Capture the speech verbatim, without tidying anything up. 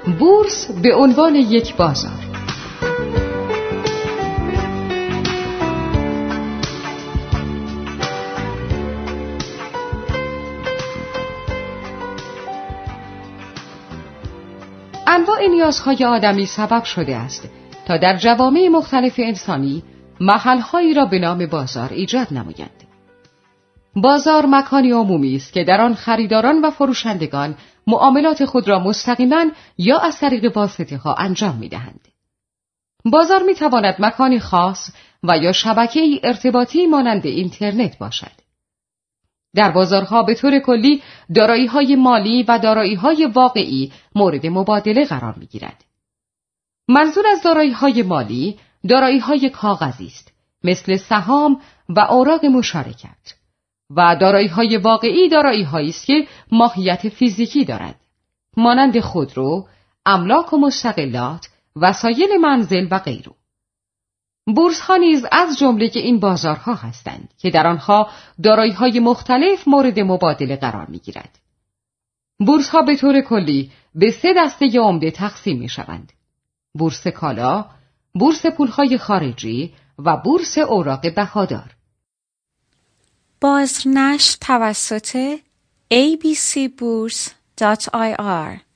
بورس به عنوان یک بازار. انواع نیازهای آدمی سبب شده است تا در جوامع مختلف انسانی محل‌هایی را به نام بازار ایجاد نمایند. بازار مکانی عمومی است که در آن خریداران و فروشندگان معاملات خود را مستقیما یا از طریق واسطه‌ها انجام می‌دهند. بازار می‌تواند مکانی خاص و یا شبکه‌ای ارتباطی مانند اینترنت باشد. در بازارها به طور کلی دارایی‌های مالی و دارایی‌های واقعی مورد مبادله قرار می‌گیرد. منظور از دارایی‌های مالی دارایی‌های کاغذی است، مثل سهام و اوراق مشارکت، و دارایی‌های واقعی دارایی‌هایی است که ماهیت فیزیکی دارد، مانند خودرو، املاک و مستغلات، وسایل منزل و غیره. بورس‌ها نیز از جمله این بازارها هستند که در آنها دارایی‌های مختلف مورد مبادله قرار می‌گیرد. بورس‌ها به طور کلی به سه دسته عمده تقسیم می‌شوند: بورس کالا، بورس پول‌های خارجی و بورس اوراق بهادار. بازنشر توسط ای بی سی بورس دات آی آر